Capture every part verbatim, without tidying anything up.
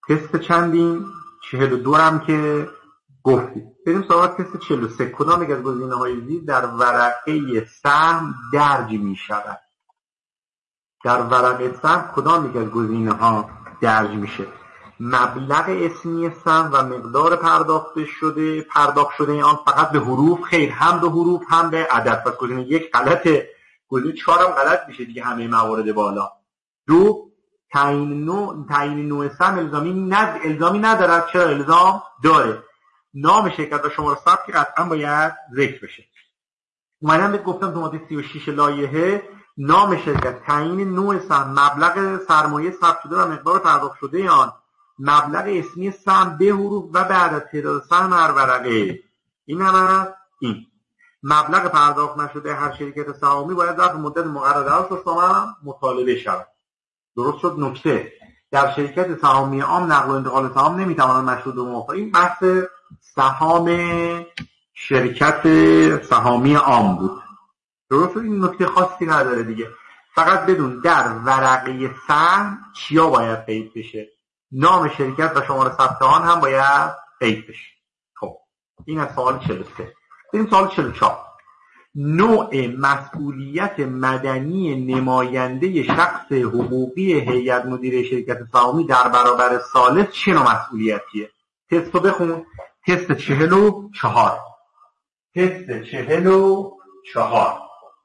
تست چندیم؟ چهل و دو هم که گفتیم. بریم سراغ تست چهل و سه. کدام یک از گزینه‌های زیر در ورقه سهم درج می‌شود؟ در ورقه سهم کدام یک از گزینه‌ها درج میشه؟ مبلغ اسمی سهم و مقدار پرداخت شده پرداخت شده آن فقط به حروف؟ خیر، هم به حروف هم به عدد. پس گزینه یک غلطه، گزینه چهار هم غلط میشه دیگه، همه موارد بالا. دو، تعیین نوع تعیین نوع سهم الزامی ند... الزامی ندارد. چرا الزام داره؟ نام شرکت و شماره ثبت قطعا باید ذکر بشه. اومدم بهت گفتم تو ماده سی و شش لایحه نام شرکت، تعیین نوع سهم، مبلغ سرمایه ثبت شده و مقدار پرداخت شده آن، مبلغ اسمی سهم به حروف و بعد تعداد سهم هر ورقه. این هم این مبلغ پرداخت نشده هر شرکت سهامی باید ظرف مدت مقرره اساسا مطالبه شود. درست شد؟ نکته، در شرکت سهامی عام نقل و انتقال سهام نمیتواند مشروط به موافقت. این بحث سهام شرکت سهامی عام بود. درست شد؟ این نکته خاصی نداره دیگه. فقط بدون در ورقه سهم چیا باید قید بشه؟ نام شرکت و شماره ثبت آن هم باید قید بشه. خب این از سوال چهل و سه. بریم سوال چهل و چهار. نوع مسئولیت مدنی نماینده شخص حقوقی هیئت مدیره شرکت سهامی در برابر ثالث چه نوع مسئولیتیه؟ تست رو بخون. تست چهل و چهار. تست چهل و چهار.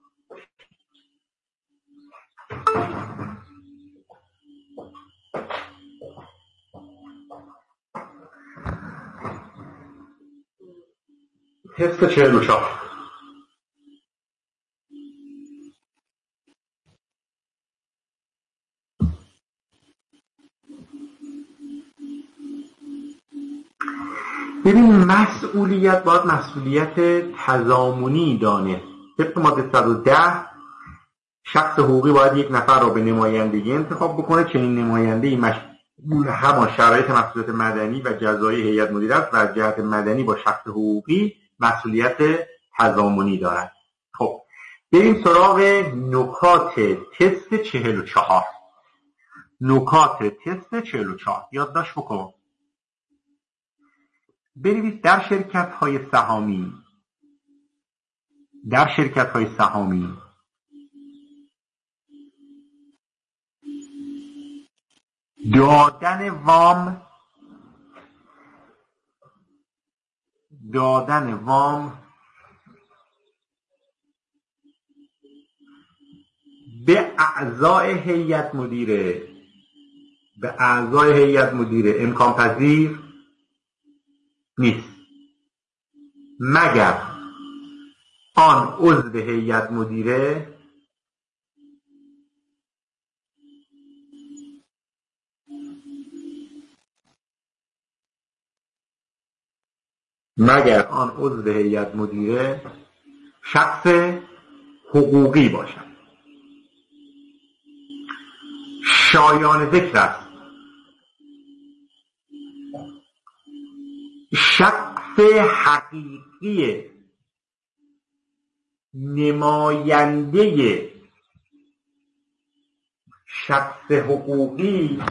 تست چهل و چهار. ببین، مسئولیت باید مسئولیت تضامنی دانه. طبق ماده صد و ده شخص حقوقی باید یک نفر را به نمایندگی انتخاب بکنه. چنین نماینده‌ای مشمول همان شرایط مسئولیت مدنی و جزایی هیئت مدیره است و از جهت مدنی با شخص حقوقی مسئولیت تضامنی دارد. خب بریم سراغ نکات تست چهل و چهار. نکات تست چهل و چهار یادداشت بکن. بنویس در شرکت های سهامی در شرکت های سهامی دادن وام دادن وام به اعضای هیئت مدیره به اعضای هیئت مدیره امکان پذیر نیست مگر آن عضو هیئت مدیره مگر آن عضو هیئت مدیره شخص حقوقی باشد. شایان ذکر است شخص حقیقی نماینده شخص حقوقی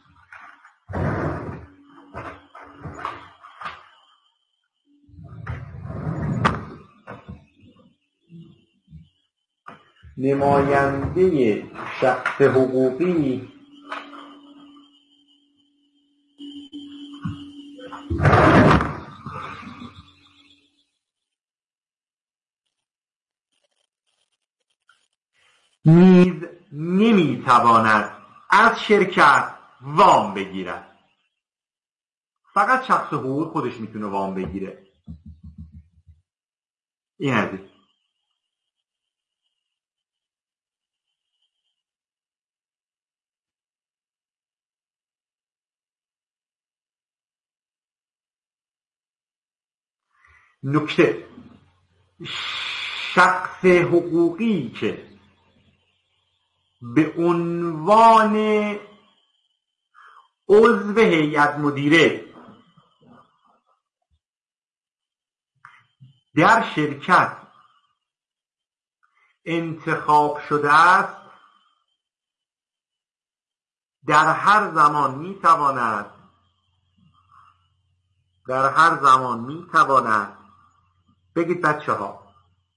نماینده شخص حقوقی نیز نمیتواند از شرکت وام بگیرد. فقط شخص حقوقی خودش میتونه وام بگیره. این هست. نکته، شخص حقوقی که به عنوان عضو هیئت مدیره در شرکت انتخاب شده است در هر زمان میتواند در هر زمان می تواند، بگید بچه ها،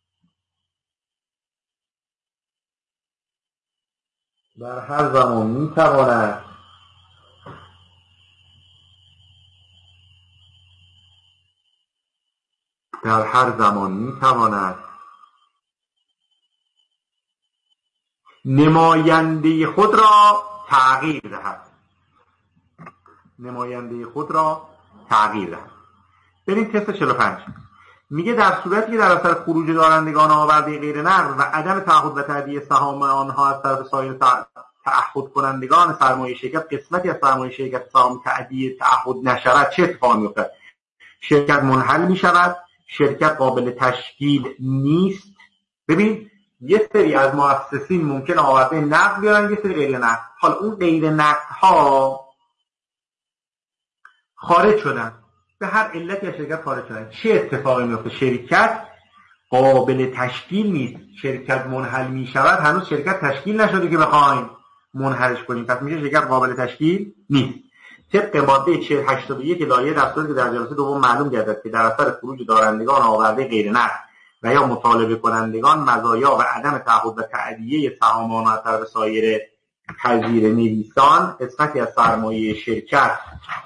در هر زمان می تواند در هر زمان می تواند نماینده خود را تغییر دهد. نماینده خود را تغییر دهد. بریم تست چهل و پنج. میگه در صورتی که در اثر خروج دارندگان آورده غیر نقد و عدم تعهد و تأدیه سهام آنها از طرف سایر تعهد کنندگان سرمایه شرکت قسمتی از سرمایه شرکت سهام تأدیه تعهد نشود، چه اتفاقی میفته؟ شرکت منحل میشود، شرکت قابل تشکیل نیست. ببین یه سری از مؤسسین ممکن آورده نقد بیارن، یه سری غیر نقد. حالا اون غیر نقد ها خارج شدن، به هر علتی از شرکت خارج شدن، چه اتفاقی میفته؟ شرکت قابل تشکیل نیست، شرکت منحل میشود. هنوز شرکت تشکیل نشده که بخوایم منحلش کنیم، پس میشه شرکت قابل تشکیل نیست. طبق ماده چهل هشتاد و یک لایحه دستور که در جلسه دوم معلوم گردد که در اثر خروج دارندگان آورده غیر نقد و یا مطالبه کنندگان مزایا و عدم تعهد و تأدیه سهام آنها از طرف سایر پذیر نویسان قسمتی از سرمایه شرکت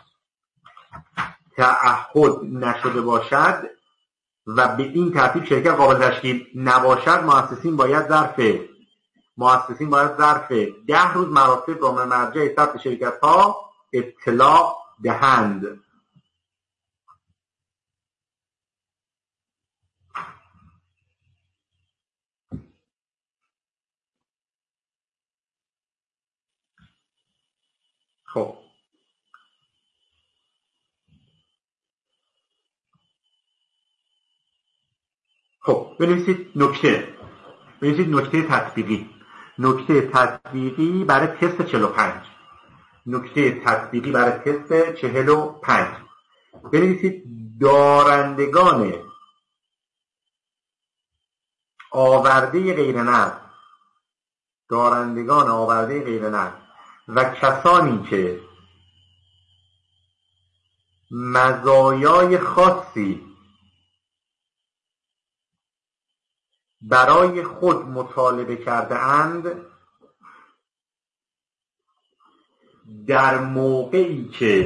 تعهد نشده باشد و به این ترتیب شرکت قابل تشکیل نباشد، مؤسسین باید ظرف مؤسسین باید ظرف ده روز مراتب را به مرجع ثبت شرکت ها اطلاع دهند. خب خب بنویسید نکته بنویسید نکته تطبیقی نکته تطبیقی برای تست چهل و پنج. نکته تطبیقی برای تست چهل و پنج بنویسید دارندگان آورده غیر نقد دارندگان آورده غیر نقد و کسانی که مزایای خاصی برای خود مطالبه کرده اند، در موقعی که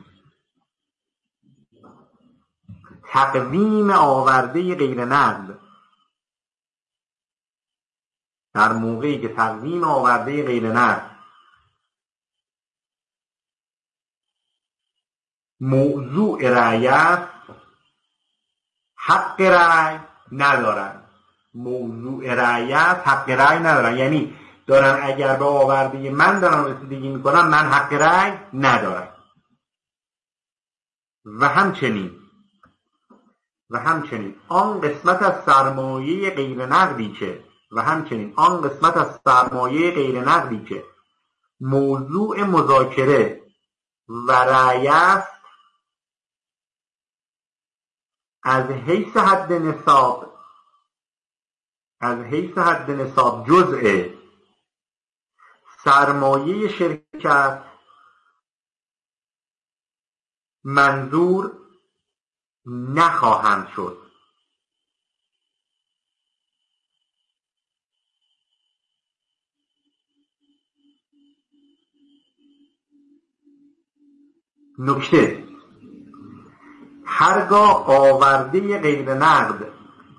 تقویم آورده غیر نقد در موقعی که تقویم آورده غیر نقد موضوع رأی است، حق رأی ندارند. موضوع رأی است، حق رأی ندارن. یعنی دارن اگر به آورده من دارن رسیدگی میکنن، من حق رأی ندارم. و همچنین و همچنین آن قسمت از سرمایه غیر نقدی که و همچنین آن قسمت از سرمایه غیر نقدی که موضوع مذاکره و رأی است، از حیث حد نصاب از حیث حد نصاب جزء سرمایه شرکت منظور نخواهند شد. نکته: هرگاه آورده غیر نقد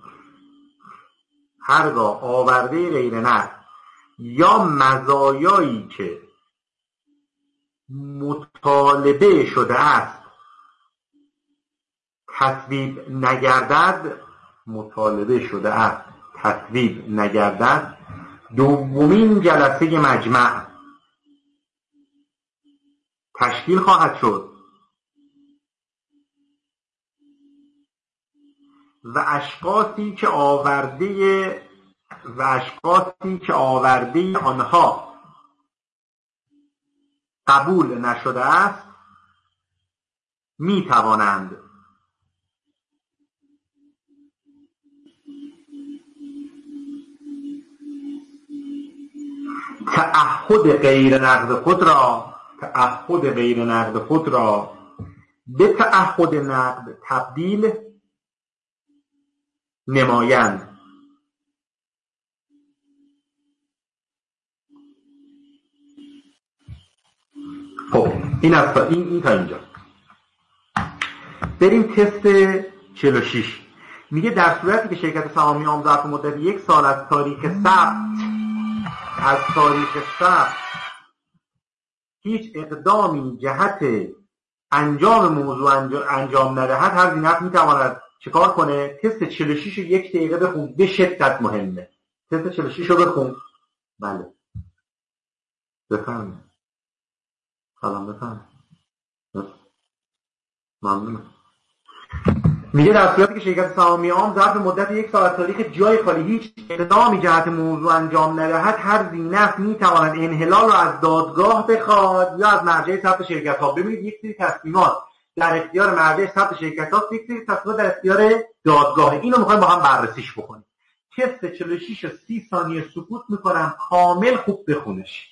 هرگاه آورده غیر نقد یا مزایایی که مطالبه شده است تصویب نگردد مطالبه شده است تصویب نگردد دومین جلسه مجمع تشکیل خواهد شد و اشخاصی که آورده و اشخاصی که آورده آنها قبول نشده است می توانند تعهد غیر نقد خود را تعهد غیر نقد خود را به تعهد نقد تبدیل نمایند. خب این از تا این, این تا اینجا. بریم تست چهل و شش. میگه در صورتی که شرکت سهامی عام ظرف مدت یک سال از تاریخ ثبت از تاریخ ثبت هیچ اقدامی جهت انجام موضوع انجام ندهد، هر زینف میتواند چیکار کنه؟ تست چهل و شش رو یک دقیقه بخون، به شدت مهمه. تست چهل و شش رو بخون. بله بفرمایید. سلام بفرمایید. ممنونم. میگه در صورتی که شرکت سهامی عام ظرف مدت یک سال از تاریخ جای خالی هیچ اقدامی جهت موضوع انجام ندهد، هر زینف میتواند انحلال را از دادگاه بخواد یا از مرجع ثبت شرکت ها. ببینید یک سری تصمیمات در اختیار مرجع ثبت شرکت ها، یک سری تصمیمات در اختیار دادگاه. اینو میخوایم با هم بررسیش بکنیم. تست چهل و شش و سی ثانیه سکوت میکنم، کامل خوب بخونش.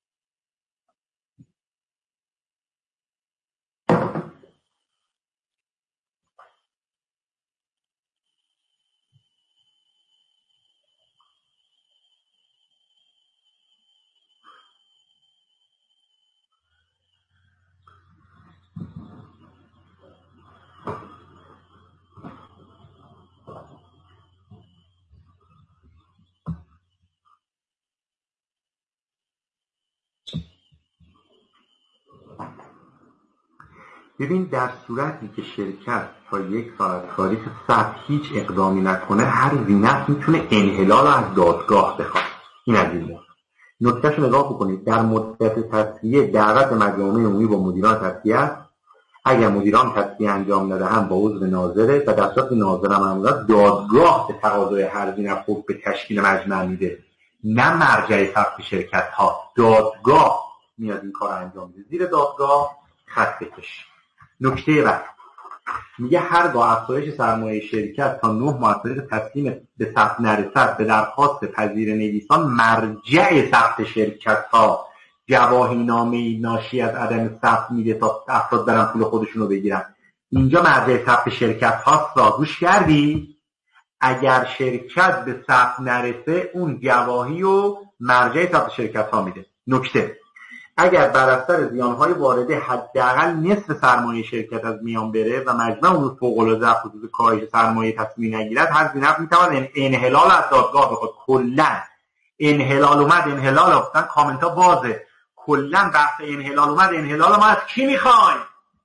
ببین در صورتی که شرکت تا یک سال از تاریخ ثبت هیچ اقدامی نکنه، هر زینف میتونه انحلال از دادگاه بخواد. این از این نکتهش رو نگاه بکنید. در مدت تصفیه دعوت مجامع عمومی با مدیران تصفیه است. اگر مدیران تصفیه انجام ندهند با عضو ناظره و در صورت ناظر معمولا دادگاه به تقاضای هر زینف حکم به تشکیل مجمع میده، نه مرجع ثبت شرکت ها. دادگاه میاد این کار انجام میده. زیر دادگاه خط بکش. نکته بعد میگه هرگاه افزایش سرمایه شرکت تا نه ماه از طریق تسلیم به ثبت نرسد، به درخواست پذیر نویسان مرجع ثبت شرکت ها گواهینامه ناشی از عدم ثبت میده تا افراد برن پول خودشون رو بگیرن. اینجا مرجع ثبت شرکت هاست را گوش کردی؟ اگر شرکت به ثبت نرسه اون گواهی و مرجع ثبت شرکت ها میده. نکته: اگر بر اثر زیانهای وارده حداقل نصف سرمایه شرکت از میان بره و مجمع امور فوق‌العاده در خصوص کاهش سرمایه تصمیم نگیرد، هر زینف میتواند انحلال از دادگاه بخواد. کلا انحلال اومد، انحلال افتن کامنت ها بازه. کلا بحث انحلال اومد، انحلال ما از کی میخوای؟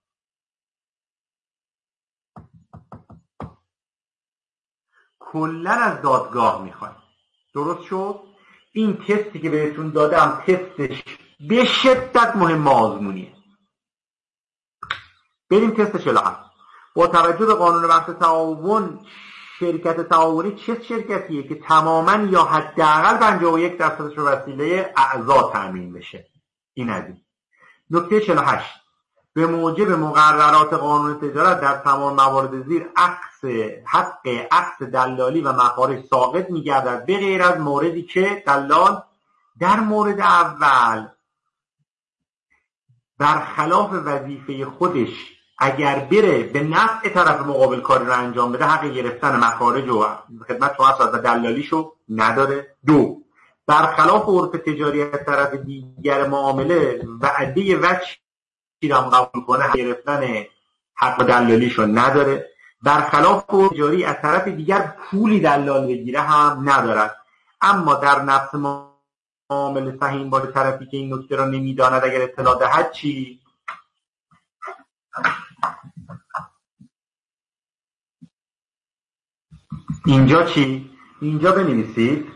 کلا از دادگاه میخوای. درست شد؟ این تستی که بهتون دادم تستش به شدت مهم آزمونیه. بریم تست چهل و هفت. با توجه به قانون بحث تعاون، شرکت تعاونی چه شرکتیه که تماما یا حداقل پنجاه و یک درصدش به وسیله اعضا تامین بشه؟ این از این. نکته چهل و هشت: به موجب مقررات قانون تجارت در تمام موارد زیر عکس حق عکس دلالی و مخارج ساقط می‌گردد به غیر از موردی که دلال در مورد اول برخلاف وظیفه خودش اگر بره به نفع طرف مقابل کاری رو انجام بده، حق گرفتن مخارج و خدمت شما و دلالیشو نداره. دو، برخلاف عرف تجاری از طرف دیگر معامله وعده وجهی رو قبول کنه، حق گرفتن حق دلالیشو نداره. برخلاف عرف تجاری از طرف دیگر پولی دلال بگیره هم ندارد. اما در نفس معامله سهیم باشه طرفی که این نکته را نمیداند اگر اطلاع دهد چی؟ اینجا چی؟ اینجا بنویسید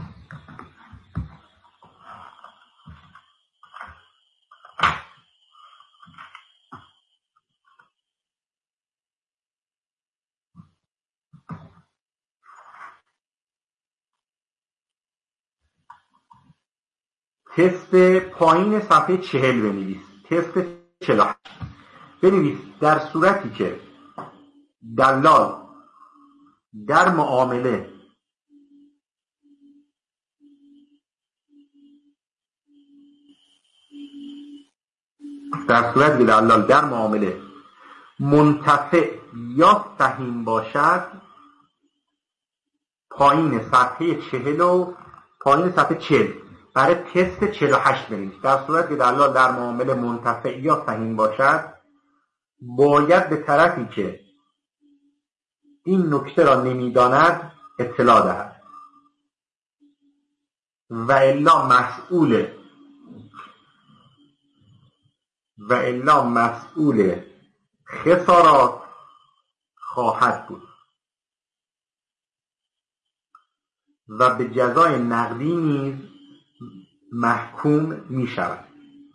تست پایین صفحه چهل بنویس. تست چهل و هشت بنویس: در صورتی که دلال در معامله در صورتی که دلال در معامله منتفع یا سهیم باشد پایین صفحه چهل و پایین صفحه چهل برای تست چهل و هشت بنویس. در صورت که دلال در معامله منتفع یا سهیم باشد باید به طرفی که این نکته را نمیداند اطلاع دهد و الا مسئول و الا مسئول خسارات خواهد بود و به جزای نقدی نیز محکوم می شود.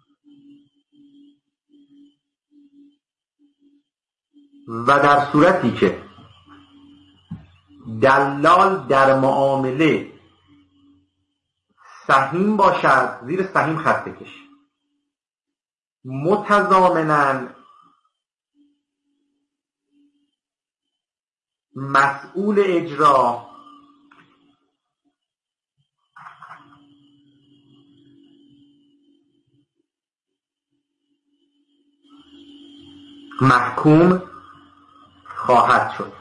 و در صورتی که دلال در معامله سهیم باشد، زیر سهیم خط بکش، متضامناً مسئول اجرا محکوم خواهد شد.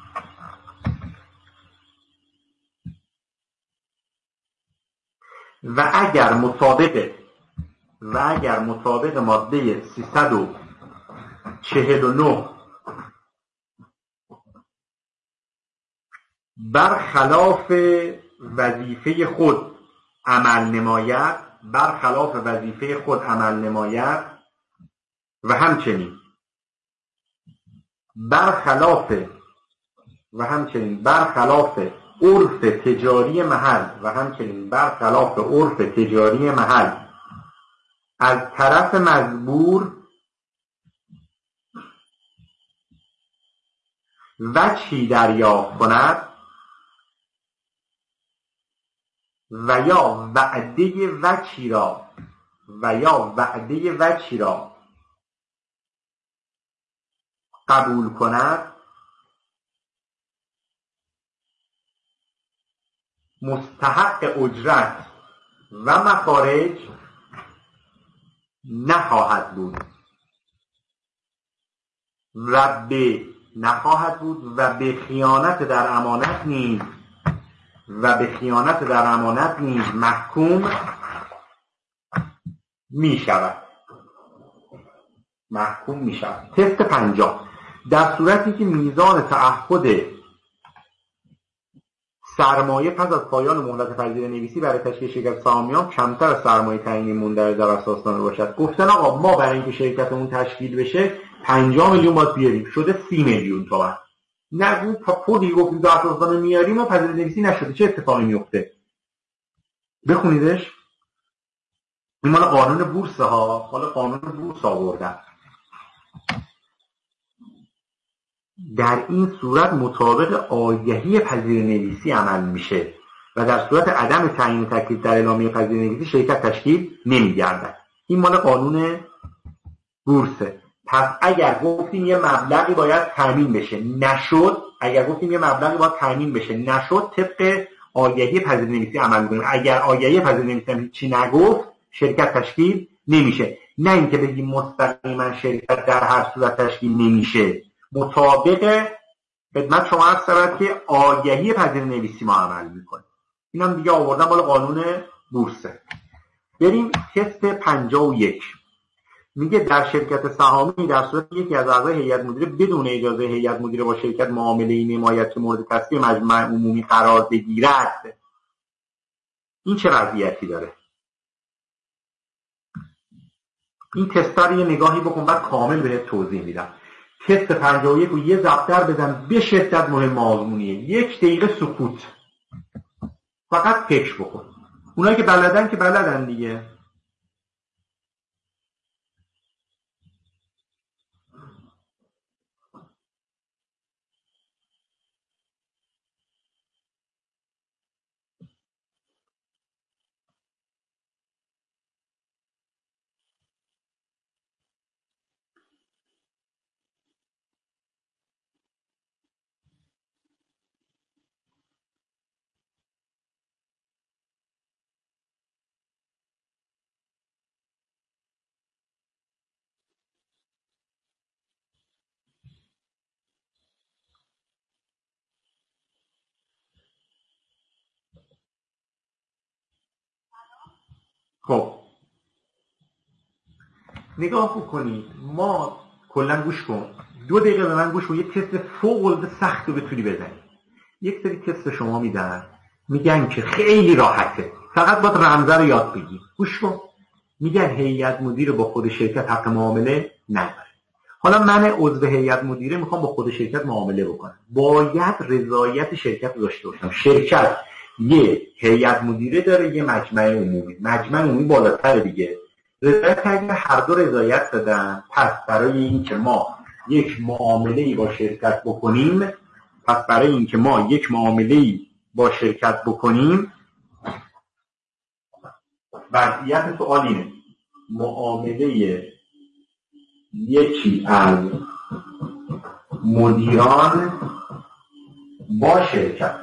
و اگر مطابق و اگر مطابق ماده سیصد و چهل و نه برخلاف وظیفه خود عمل نماید برخلاف وظیفه خود عمل نماید و همچنین برخلاف و همچنین برخلاف عرف تجاری محل و همچنین برخلاف عرف تجاری محل از طرف مزبور وجهی دریافت کند و یا وعده وجهی را و یا وعده وجهی را قبول کند، مستحق اجرت و مخارج نخواهد بود و به نخواهد بود و به خیانت در امانت نیز و به خیانت در امانت نیز محکوم می شود محکوم می شود. تست پنجاه: در صورتی که میزان تعهد سرمایه پس از پایان مهلت پذیر نویسی برای تشکیل شرکت سهامیان کمتر از سرمایه تعیینی مندرج در اساسنامه باشد. گفتن آقا ما برای اینکه شرکتمون تشکیل بشه پنجاه میلیون باید بیاریم، شده سی میلیون تومان. نگو پودی گفتیم در اساسنامه میاریم و پذیر نویسی نشده، چه اتفاقی میفته؟ بخونیدش. این مال قانون بورس ها، حالا قانون بورس آوردن. در این صورت مطابق آگهی پذیر نویسی عمل میشه و در صورت عدم تعیین تکلیف در اعلامیه پذیر نویسی شرکت تشکیل نمیگردد. این مال قانون بورسه. پس اگر گفتیم یه مبلغی باید تامین بشه نشد، اگر گفتیم یه مبلغی باید تامین بشه نشد، طبق آگهی پذیر نویسی عمل میکنیم. اگر آگهی پذیر نویسی هم چی نگفت شرکت تشکیل نمیشه. نه اینکه بگیم مستقیما شرکت در هر صورت تشکیل نمیشه، مطابق خدمت شما عرض شود که آگهی پذیر نویسی ما عمل میکنه. این هم دیگه آوردن مال قانون بورسه. بریم تست پنجاه و یک. میگه در شرکت سهامی در صورت یکی از اعضای هیئت مدیره بدون اجازه هیئت مدیره با شرکت معامله‌ای نماید که مورد تصویب مجمع عمومی قرار بگیرد، این چه وضعیتی داره؟ این تست رو یه نگاهی بکن بعد کامل بهت توضیح میدم. تست پنجاه و یک رو یه ضبطر بزن، به شدت مهم آزمونیه. یک دقیقه سکوت، فقط فکر بکن. اونایی که بلدن که بلدن دیگه. خب نگاه بکنید، ما کلا گوش کن، دو دقیقه به من گوش کن، یه تست فوق العاده سخت رو بتونی بزنی. یک سری تست شما میدن، میگن که خیلی راحته، فقط باید رمزه رو یاد بگیر. گوش کن، میگن هیئت مدیره با خود شرکت حق معامله نداره. حالا من عضو هیئت مدیره میخوام با خود شرکت معامله بکنم، باید رضایت شرکت رو داشته باشم. شرکت یه هیئت مدیره داره، یه مجمع عمومی. مجمع عمومی بالاتر دیگه. رضایت اگر هر دو رضایت دادن، پس برای اینکه ما یک معامله‌ای با شرکت بکنیم پس برای اینکه ما یک معامله‌ای با شرکت بکنیم وضعیت سوال اینه: معامله یکی از مدیران با شرکت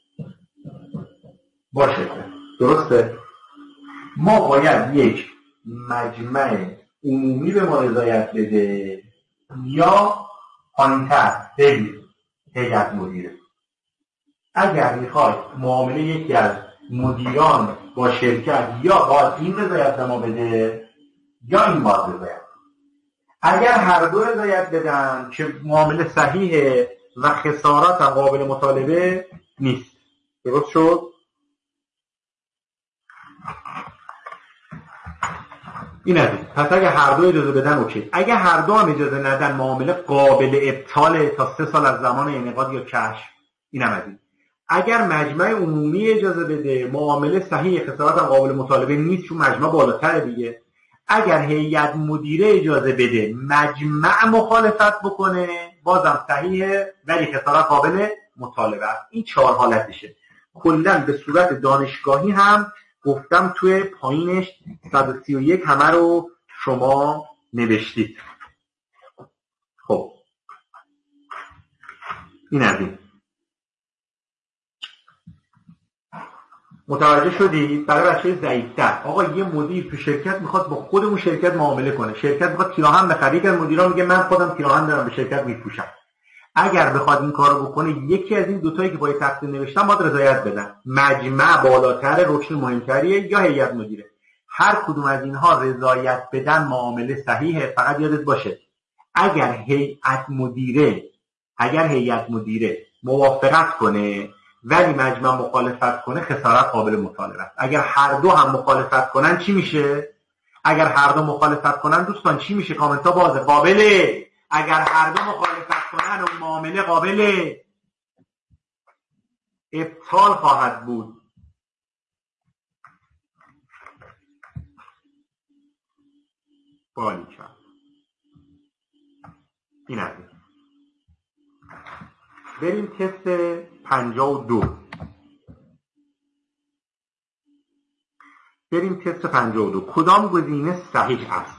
با شرکت درسته؟ ما باید یک مجمع عمومی به ما رضایت بده یا پایین‌تر بگیر هیئت مدیره. اگر میخواد معامله یکی از مدیران با شرکت یا باید این رضایت به ما بده یا این باید رضایت. اگر هر دو رضایت بدن که معامله صحیحه و خسارات هم قابل مطالبه نیست. درست شد؟ این از این. پس اگر هر دو اجازه بدن اوکی. اگر هر دو هم اجازه ندن معامله قابل ابطاله تا سه سال از زمان انعقاد یا کشف. این هم از این. اگر مجمع عمومی اجازه بده معامله صحیح، خسارات هم قابل مطالبه نیست چون مجمع بالاتره دیگه. اگر هیئت مدیره اجازه بده مجمع مخالفت بکنه بازم صحیحه ولی خسارات قابل مطالبه است. این چهار حالتشه. کلا به صورت دانشگاهی هم گفتم توی پایینش صد و سی و یک همه رو شما نوشتید. خب این از این. متوجه شدید؟ برای بچه ضعیف‌تر آقا یه مدیر تو شرکت میخواد با خودمون شرکت معامله کنه، شرکت میخواد پیراهن بخره، یک از مدیران میگه من خودم پیراهن دارم به شرکت میفروشم. اگر بخواد این کارو بکنه یکی از این دوتایی که پای تخت نوشتم باید رضایت بدن. مجمع بالاتر رکن مهمتریه یا هیئت مدیره. هر کدوم از اینها رضایت بدن معامله صحیحه. فقط یادت باشه اگر هیئت مدیره اگر هیئت مدیره موافقت کنه ولی مجمع مخالفت کنه خسارت قابل مطالبه است. اگر هر دو هم مخالفت کنن چی میشه؟ اگر هر دو مخالفت کنن دوستان چی میشه؟ کامنت ها بازه. قابله. اگر هر دو مخالفت کنن اون معامله قابل ابطال خواهد بود. بالی کرد. این از این. بریم تست پنجاه و دو. بریم تست پنجاه و دو. کدام گزینه صحیح است؟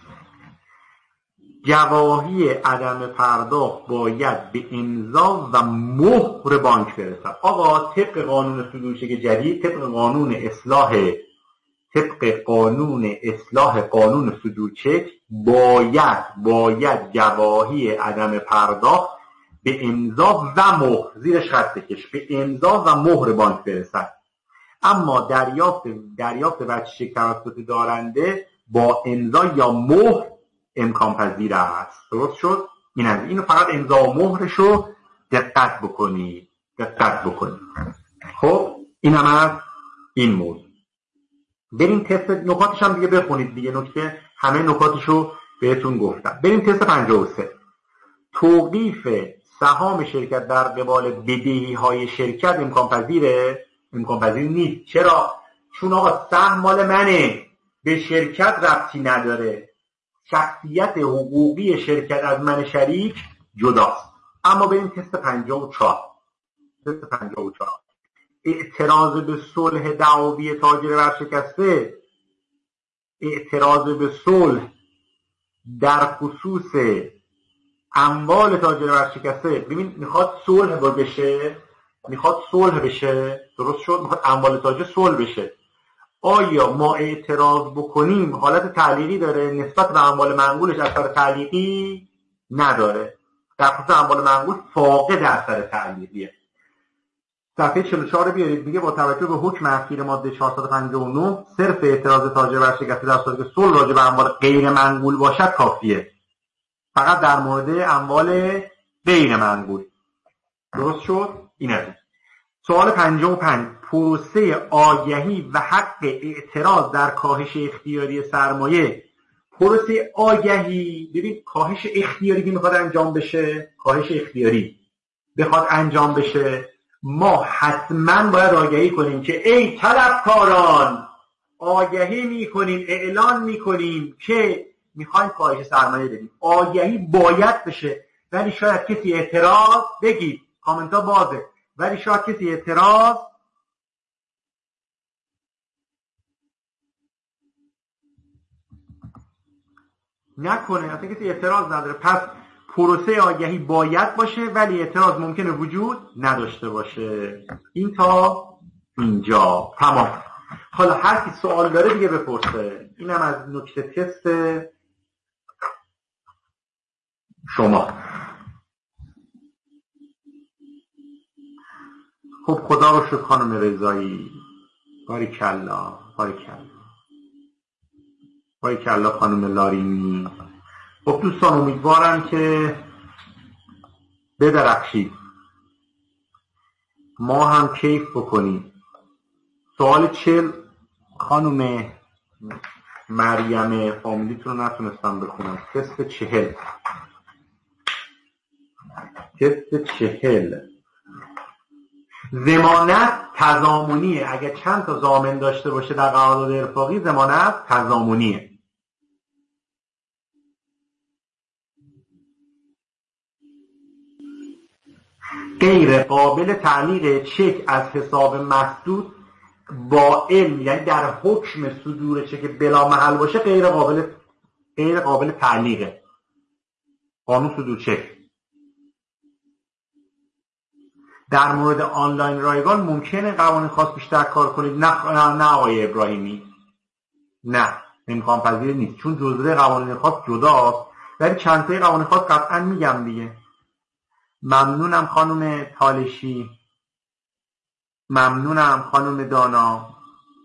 گواهی عدم پرداخت باید به امضا و مهر بانک برسد. آقا طبق قانون صدورچک جدید، طبق قانون اصلاح طبق قانون اصلاح قانون صدورچک باید باید گواهی عدم پرداخت به امضا و مهر، زیرش خط بکش، به امضا و مهر بانک برسد. اما دریافت دریافت بچه توسط دارنده با امضا یا مهر امکان پذیر است. درست شد؟ این از اینو فقط امضا و مهرشو دقت بکنی دقت بکنی خب این هم از این موضوع. بریم تست نکاتش هم دیگه بخونید دیگه، نکته همه نکاتشو بهتون گفتم. بریم تست پنجاه و سه. توقیف سهام شرکت در قبال بدهی های شرکت امکان پذیره؟ امکان پذیر نیست. چرا؟ چون آقا سهم مال منه، به شرکت ربطی نداره. شخصیت حقوقی شرکت از من شریک جداست. اما بریم تست پنجاه و چهار. تست پنجاه و چهار. اعتراض به صلح دعاوی تاجر ورشکسته. اعتراض به صلح در خصوص اموال تاجر ورشکسته. ببین میخواد صلح بشه، میخواد صلح بشه، درست شد؟ میخواد اموال تاجر صلح بشه. آیا ما اعتراض بکنیم حالت تعلیقی داره؟ نسبت به اموال منقولش اثر تعلیقی نداره. در خصوص اموال منقول فاقد اثر تعلیقیه. صفحه چهل و چهار رو بیارید. میگه با توجه به حکم اخیر ماده چهارصد و پنجاه و نه صرف اعتراض تاجر بر شکسته در صورتی که صلح راجع به اموال غیر منقول باشد کافیه. فقط در مورد اموال غیر منقول. درست شد؟ این است. سوال پنجاه و پنج، پروسه آگهی و حق اعتراض در کاهش اختیاری سرمایه. پروسه آگهی، ببین کاهش اختیاری که میخواد انجام بشه، کاهش اختیاری بخواد انجام بشه، ما حتما باید آگهی کنیم که ای طلبکاران، آگهی میکنیم، اعلان میکنیم که میخوایم کاهش سرمایه بدیم. آگهی باید بشه. ولی شاید کسی اعتراض، بگید کامنت ها بازه، ولی شاید کسی اعتراض نکنه، اصلا کسی اعتراض نداره. پس پروسه آگهی باید باشه ولی اعتراض ممکنه وجود نداشته باشه. این تا اینجا تمام. حالا هر کی سوال داره دیگه بپرسه. اینم از نکته تست شما. خب خدا رو شکر خانم رضایی، باریکلا باریکلا باریکلا خانم لارینی. خب دوستان امیدوارم که بدرخشید، ما هم کیف بکنیم. سوال چل خانم مریم فامیلیتون رو نتونستم بخونم. تست چهل تست چهل ضمانت تضامنیه. اگه چند تا ضامن داشته باشه در قرارداد ارفاقی ضمانت تضامنیه. غیر قابل تعلیق چک از حساب مسدود با علم، یعنی در حکم صدور چک بلا محل باشه غیر قابل غیر قابل تعلیقه. قانون صدور چک. در مورد آنلاین رایگان ممکنه قوانین خاص بیشتر کار کنید. نه نه آقای ابراهیمی، نه امکان پذیر نیست، چون جزوه قوانین خاص جداست. ولی چند تای قوانین خاص قطعا میگم دیگه. ممنونم خانم تالشی، ممنونم خانم دانا.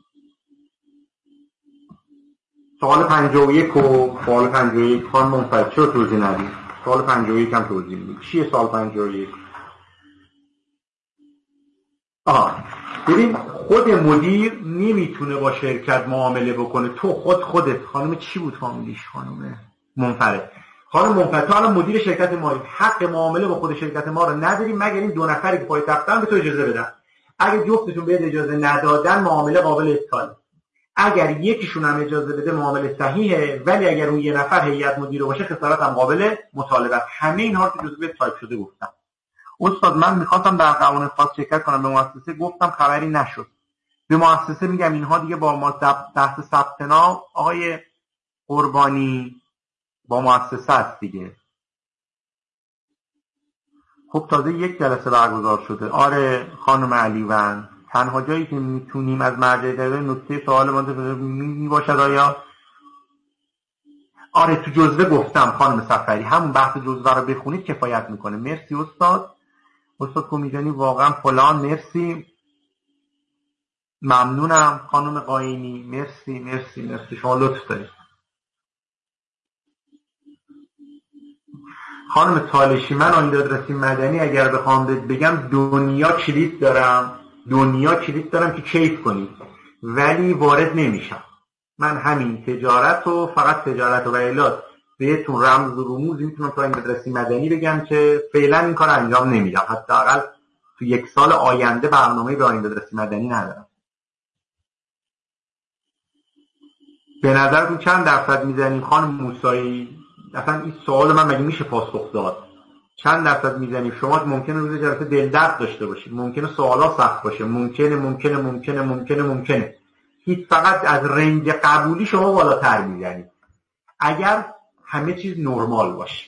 سوال پنجاه و یک و سوال پنجاه و یک خانم منفرد چرا توضیح ندید؟ سوال پنجاه و یک هم توضیح میدید. چیه سوال پنجاه و یک؟ آه ببین خود مدیر نمیتونه با شرکت معامله بکنه. تو خود خودت خانم چی بود فامیلیش؟ خانم منفرد. خانم منفرد تو الان مدیر شرکت مایی، حق معامله با خود شرکت ما رو نداری مگر این دو نفری که پای تختن به تو اجازه بدن. اگه جفتتون بهت اجازه ندادن معامله قابل اسکاله. اگر یکیشون هم اجازه بده معامله صحیحه، ولی اگر اون یه نفر هیئت مدیره باشه خسارت هم قابل مطالبه است. همه اینها رو که جزء تایپ شده گفتم. استاد من میخواستم در قوانین خاص شرکت کنم، به مؤسسه گفتم خبری نشد. به مؤسسه میگم اینها دیگه با ما دست ثبت نام آقای قربانی با مؤسسه است دیگه. خب تازه یک جلسه برگزار شده. آره خانم علیوند، تنها جایی که میتونیم از مرجع دقیقه نکته سوال ما میباشد آیا؟ آره تو جزوه گفتم خانم سفری، همون بحث جزوه رو بخونید کفایت میکنه. مرسی استاد. استاد کمیدانی واقعا فلان. مرسی ممنونم خانم قاینی. مرسی مرسی مرسی شما لطف دارید. خانم تالشی من آیین دادرسی مدنی اگر بخوام بگم دنیا کلید دارم، دنیا کلید دارم که کیف کنید، ولی وارد نمیشم. من همین تجارت و فقط تجارت و ایلات بهتون رمز و رموز میتونم تو آیین دادرسی مدنی بگم که فعلا این کار انجام نمیدم. حداقل تو یک سال آینده برنامه به آیین دادرسی مدنی ندارم. به نظرتون چند درصد میزنیم خانم موسایی؟ اصلا این سوال من مگه میشه پاسخ داد؟ چند درصد میزنیم؟ شما ممکنه روز جلسه دل درد داشته باشید، ممکنه سوالا سخت باشه، ممکنه ممکنه ممکنه ممکنه ممکنه هیچ فقط از رنج قبولی شما بالاتر میزنید اگر همه چیز نرمال باشه.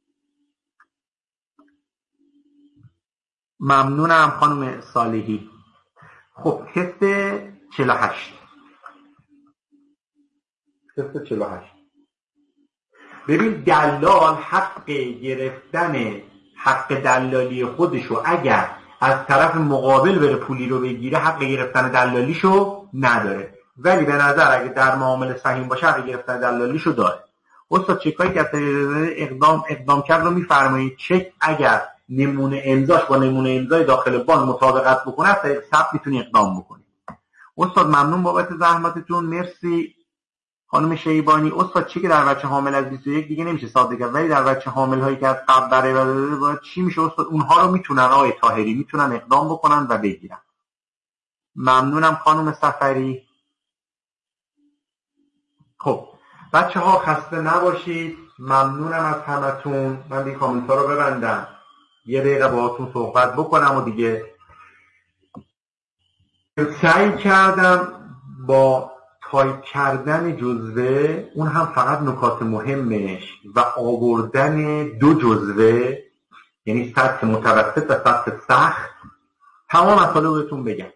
ممنونم خانم صالحی. خب تست چهل و هشت تست چهل و هشت ببین دلال حق گرفتن حق دلالی خودشو اگر از طرف مقابل بره پولی رو بگیره حق گرفتن دلالیشو نداره، ولی به نظر اگه در معامله سهیم باشه حق گرفتن دلالیشو داره. استاد چکایی که اقدام اقدام کرد رو میفرمایید چک اگر نمونه امضاش با نمونه امضای داخل بانک مطابقت بکنه تا ثبت میتونی اقدام بکنی. استاد ممنون بابت زحمتتون، مرسی خانم شیبانی. استاد چی که در بچه حامل از بیست و یک دیگه نمیشه صادر کرد، ولی در بچه حامل هایی که از قبل برای باید چی میشه استاد؟ اونها رو میتونن آقای طاهری میتونن اقدام بکنن و بگیرن. ممنونم خانم سفری. خب بچه ها خسته نباشید، ممنونم از همتون. من دیگه کامنت ها رو ببندم یه دقیقه باهاتون صحبت بکنم و دیگه سعی کردم با تایپ کردن جزوه، اون هم فقط نکات مهمش و آوردن دو جزوه، یعنی سطح متوسط و سطح سخت، تمام مسائل بهتون بگم.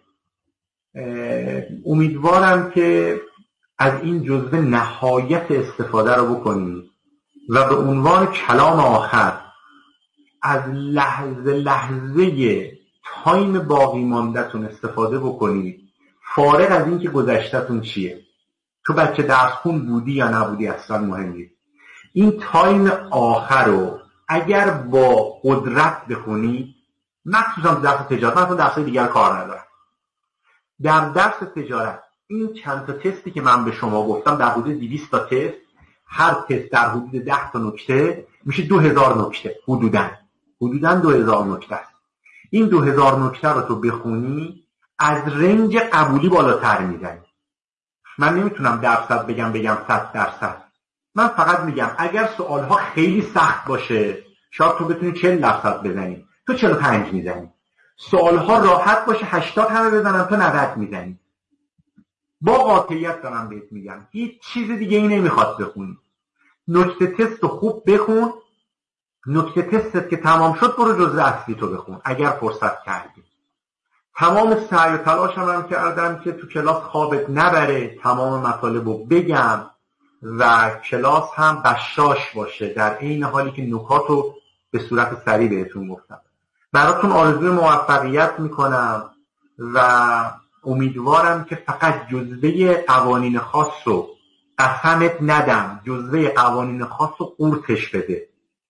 امیدوارم که از این جزوه نهایت استفاده رو بکنید و به عنوان کلام آخر از لحظه لحظه تایم باقی مانده‌تون استفاده بکنید، فارغ از این که گذشته‌تون چیه. تو بچه درس خون بودی یا نبودی اصلا مهم نیست. این تایم آخر رو اگر با قدرت بخونید، مخصوصا درس تجارت، من درس دیگر کار ندارم، در درس تجارت این چند تا تستی که من به شما گفتم در حدود دویست تا تست، هر تست در حدود ده تا نکته میشه دو هزار نکته، حدوداً حدوداً دو هزار نکته است. این دو هزار نکته رو تو بخونی از رنج قبولی بالاتر میزنی. من نمیتونم درصد بگم بگم صد درصد، من فقط میگم اگر سوالها خیلی سخت باشه شاید تو بتونی چهل درصد بزنی، تو چهل و پنج میزنی. سوالها راحت باشه هشتاد همه بزنم، تو نود میزنی. با قاطعیت دارم بهت میگم، هیچ چیز دیگه ای نمیخواد بخونی. نکته تست رو خوب بخون، نکته تستت که تمام شد برو جزء اصلی تو بخون اگر فرصت کردی. تمام سعی و تلاشم هم کردم که تو کلاس خوابت نبره، تمام مطالب رو بگم و کلاس هم بشاش باشه، در این حالی که نکات رو به صورت سریع بهتون گفتم. براتون آرزوی موفقیت میکنم و امیدوارم که فقط جزوه قوانین خاص رو قسمت ندم، جزوه قوانین خاص رو قورتش بده.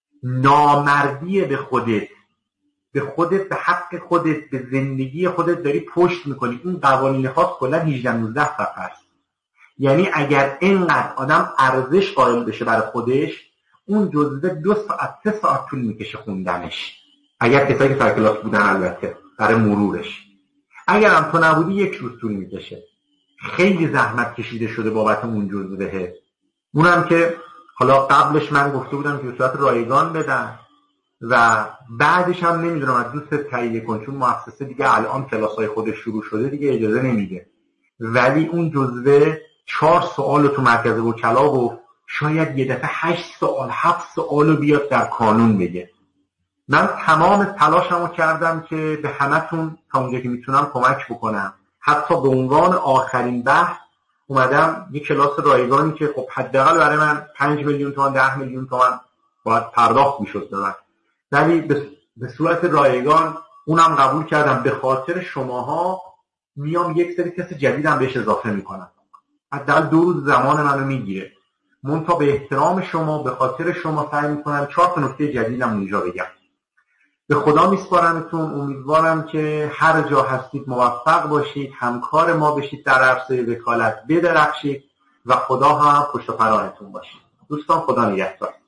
نامردیه به خودت، به خودت، به حق خودت، به زندگی خودت داری پشت میکنی. این قوانین خاص کلا هجده نوزده صفحه است. یعنی اگر اینقدر آدم ارزش قائل بشه برای خودش، اون جزوه دو ساعت سه ساعت طول میکشه خوندنش، اگر کسایی که سر کلاس بودن البته، برای مرورش. اگر هم تو نبودی یک روز طول میکشه. خیلی زحمت کشیده شده بابت اون جزوه. اونم که حالا قبلش من گفته بودم که به صورت رایگان بدن و بعدش هم نمیدونم از دوست تایید کن، چون مؤسسه دیگه الان کلاسای خودش شروع شده دیگه اجازه نمیده، ولی اون جزوه چهار سوال تو مرکز وکلا گفت، شاید یه دفعه هشت سوال هفت سوال بیاد در کانون بگه. من تمام تلاشمو کردم که به همتون تا اونجا که میتونم کمک بکنم. حتی به عنوان آخرین بحث اومدم یک کلاس رایگانی که خب حداقل برای من پنج میلیون تومان ده میلیون تومان باید پرداخت میشد به من، ولی به صورت رایگان اونم قبول کردم. به خاطر شماها میام یک سری کس جدیدم بهش اضافه میکنم، حداقل دو روز زمان منو میگیره. منتها به احترام شما، به خاطر شما سعی میکنم چهار تا نکته جدیدم اونجا بگم. به خدا میسپارمتون. امیدوارم که هر جا هستید موفق باشید، همکار ما بشید، در عرصه وکالت بدرخشید و خدا هم پشت و پناهتون باشید. دوستان خدا نگهدار.